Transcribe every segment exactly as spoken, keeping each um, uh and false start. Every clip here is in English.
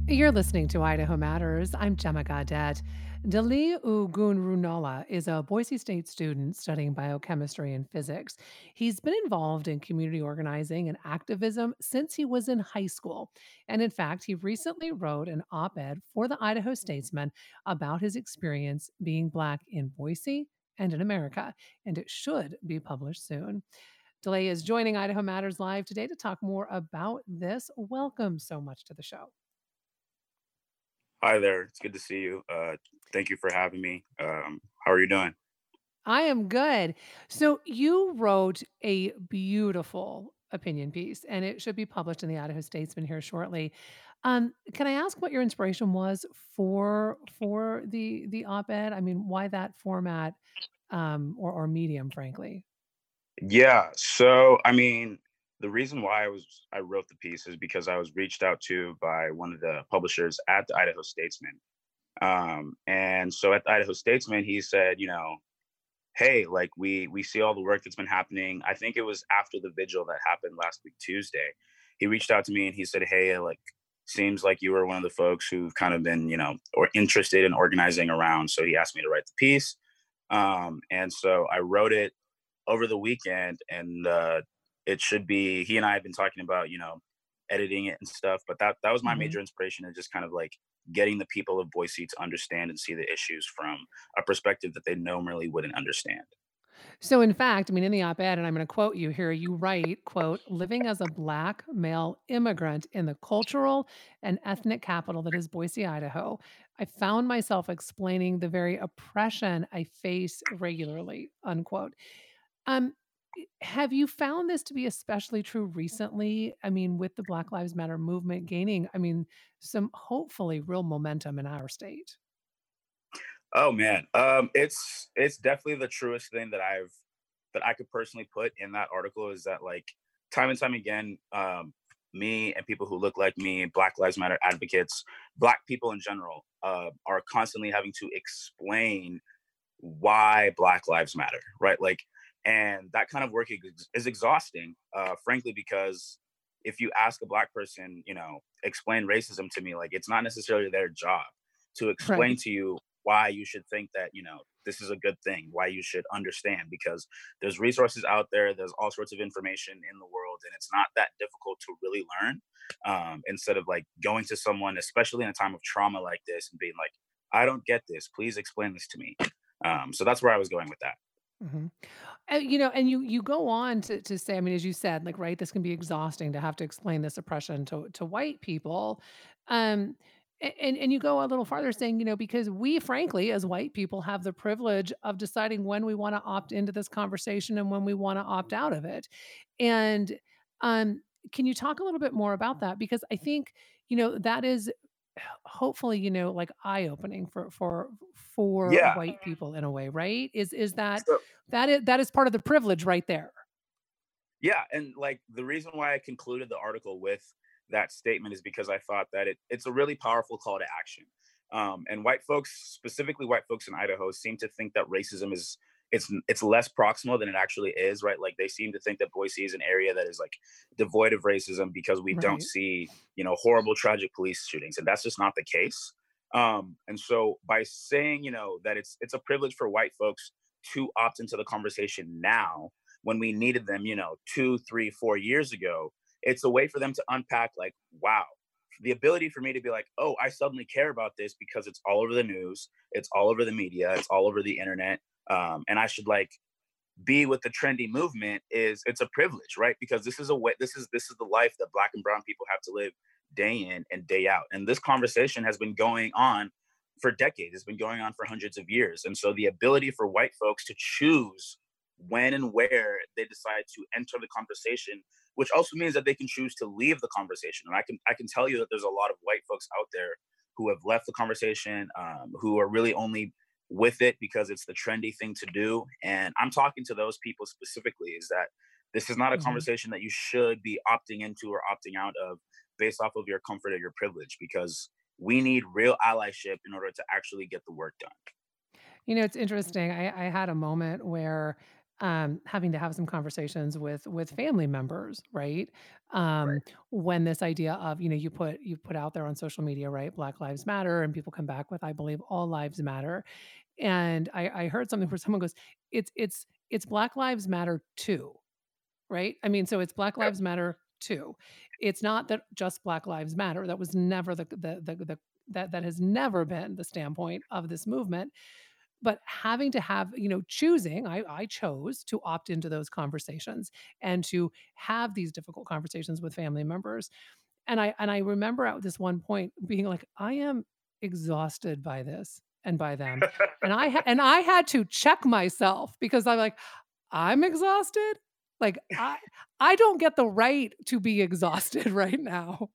You're listening to Idaho Matters. I'm Gemma Gadet. Dali Ugunrunola is a Boise State student studying biochemistry and physics. He's been involved in community organizing and activism since he was in high school. And in fact, he recently wrote an op ed for the Idaho Statesman about his experience being Black in Boise and in America. And it should be published soon. DeLay is joining Idaho Matters Live today to talk more about this. Welcome so much to the show. Hi there. It's good to see you. Uh, thank you for having me. Um, how are you doing? I am good. So you wrote a beautiful opinion piece, and it should be published in the Idaho Statesman here shortly. Um, can I ask what your inspiration was for for the the op-ed? I mean, why that format um, or or medium, frankly? Yeah. So, I mean, the reason why I was I wrote the piece is because I was reached out to by one of the publishers at the Idaho Statesman. Um, and so at the Idaho Statesman, he said, you know, hey, like we we see all the work that's been happening. I think it was after the vigil that happened last week Tuesday. He reached out to me and he said, hey, like seems like you were one of the folks who've kind of been, you know, or interested in organizing around. So he asked me to write the piece. Um, and so I wrote it over the weekend, and uh, it should be. He and I have been talking about, you know, editing it and stuff. But that that was my Mhm. major inspiration, and just kind of like getting the people of Boise to understand and see the issues from a perspective that they normally wouldn't understand. So, in fact, I mean, in the op-ed, and I'm going to quote you here, you write, "quote Living as a Black male immigrant in the cultural and ethnic capital that is Boise, Idaho, I found myself explaining the very oppression I face regularly." Unquote. Um, i- have you found this to be especially true recently? I mean, with the Black Lives Matter movement gaining, I mean, some hopefully real momentum in our state. Oh man, um, it's it's definitely the truest thing that I've that I could personally put in that article is that like time and time again, um, me and people who look like me, Black Lives Matter advocates, Black people in general, uh, are constantly having to explain why Black Lives Matter, right? Like, and that kind of work is, is exhausting, uh, frankly, because if you ask a Black person, you know, explain racism to me, like it's not necessarily their job to explain Right. to you why you should think that, you know, this is a good thing, why you should understand, because there's resources out there, there's all sorts of information in the world, and it's not that difficult to really learn. Um, instead of like going to someone, especially in a time of trauma like this, and being like, I don't get this, please explain this to me. Um, so that's where I was going with that. Mhm. Uh, you know, and you you go on to to say, I mean, as you said, like, right, this can be exhausting to have to explain this oppression to to white people. Um, a- and and you go a little farther saying, you know, because we frankly as white people have the privilege of deciding when we want to opt into this conversation and when we want to opt out of it. And um can you talk a little bit more about that? Because I think, you know, that is hopefully, you know, like eye-opening for for for Yeah. white people in a way, right? Is is that So that is that is part of the privilege right there. yeah, and like the reason why I concluded the article with that statement is because I thought that it it's a really powerful call to action. Um, and white folks, specifically white folks in Idaho, seem to think that racism is it's it's less proximal than it actually is, right? Like they seem to think that Boise is an area that is like devoid of racism because we don't Right. see, you know, horrible, tragic police shootings, and that's just not the case. Um, and so by saying, you know, that it's it's a privilege for white folks to opt into the conversation now when we needed them, you know, two, three, four years ago, it's a way for them to unpack, like, wow, the ability for me to be like, oh, I suddenly care about this because it's all over the news, it's all over the media, it's all over the internet, um, and I should like be with the trendy movement is it's a privilege, right? Because this is a way, this is this is the life that Black and Brown people have to live day in and day out, and this conversation has been going on for decades. It's been going on for hundreds of years, and so the ability for white folks to choose when and where they decide to enter the conversation, which also means that they can choose to leave the conversation. And I can I can tell you that there's a lot of white folks out there who have left the conversation, um, who are really only with it because it's the trendy thing to do. And I'm talking to those people specifically is that this is not a Mhm. conversation that you should be opting into or opting out of based off of your comfort or your privilege, because we need real allyship in order to actually get the work done. You know, it's interesting. I I had a moment where um, having to have some conversations with with family members, right? Right. Um, when this idea of, you know, you put you put out there on social media, right? Black Lives Matter, and people come back with, I believe all lives matter. And I, I heard something where someone goes, it's it's it's Black Lives Matter too, right? I mean, so it's Black Yep. Lives Matter too. It's not that just Black Lives Matter. That was never the the the, the that that has never been the standpoint of this movement. But having to have, you know, choosing, I, I chose to opt into those conversations and to have these difficult conversations with family members. And I and I remember at this one point being like, I am exhausted by this and by them. And I ha- and I had to check myself because I'm like, I'm exhausted. Like I I don't get the right to be exhausted right now.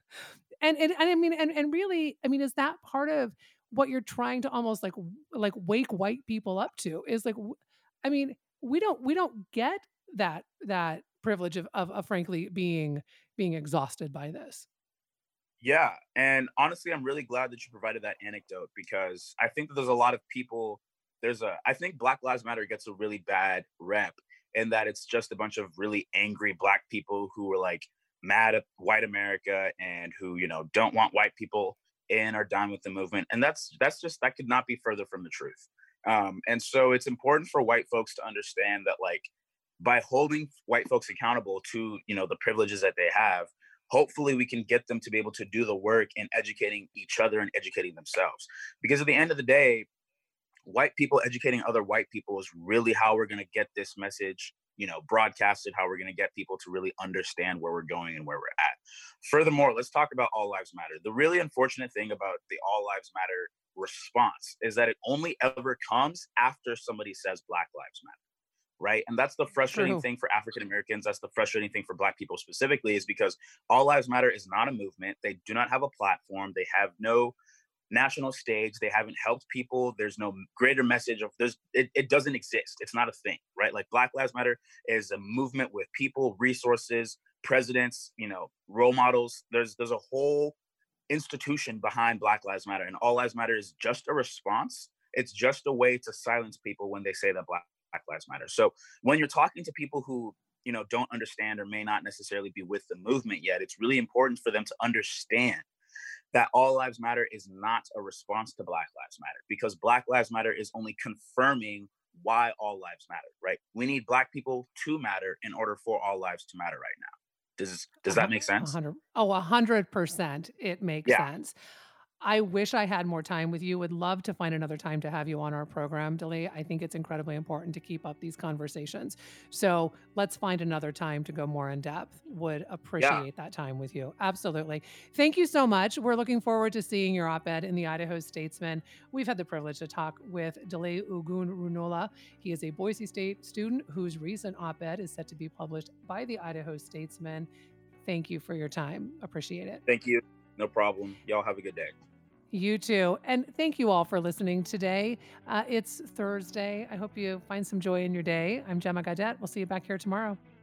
And and and I mean, and and really, I mean, is that part of what you're trying to almost like w like wake white people up to? Is like, w I mean, we don't we don't get that that privilege of of of frankly being being exhausted by this. Yeah, and honestly, I'm really glad that you provided that anecdote because I think that there's a lot of people. There's a. I think Black Lives Matter gets a really bad rep in that it's just a bunch of really angry Black people who are like mad at white America and who you know don't want white people in or down with the movement, and that's that's just that could not be further from the truth. Um, and so it's important for white folks to understand that like by holding white folks accountable to you know the privileges that they have, hopefully we can get them to be able to do the work in educating each other and educating themselves, because at the end of the day, white people educating other white people is really how we're going to get this message you know broadcasted, how we're going to get people to really understand where we're going and where we're at. Furthermore, let's talk about all lives matter. The really unfortunate thing about the all lives matter response is that it only ever comes after somebody says black lives matter, right? And that's the frustrating True. thing for African Americans. That's the frustrating thing for Black people specifically, is because All Lives Matter is not a movement. They do not have a platform. They have no national stage. They haven't helped people. There's no greater message of there's it, it doesn't exist. It's not a thing, right? Like Black Lives Matter is a movement with people, resources, presidents, you know, role models. There's there's a whole institution behind Black Lives Matter, and All Lives Matter is just a response. It's just a way to silence people when they say that Black, Black Lives Matter. So when you're talking to people who you know don't understand or may not necessarily be with the movement yet, it's really important for them to understand that All Lives Matter is not a response to Black Lives Matter, because Black Lives Matter is only confirming why all lives matter, right? We need Black people to matter in order for all lives to matter right now. Does A does hu that make a sense? hundred oh, one hundred percent it makes Yeah, sense. I wish I had more time with you, would love to find another time to have you on our program, Delee. I think it's incredibly important to keep up these conversations. So, let's find another time to go more in depth. Would yeah. appreciate that time with you. Absolutely. Thank you so much. We're looking forward to seeing your op-ed in the Idaho Statesman. We've had the privilege to talk with Delee Ugun Runola. He is a Boise State student whose recent op-ed is set to be published by the Idaho Statesman. Thank you for your time. Appreciate it. Thank you. No problem. Y'all have a good day. You too. And thank you all for listening today. Uh, it's Thursday. I hope you find some joy in your day. I'm Gemma Gadet. We'll see you back here tomorrow.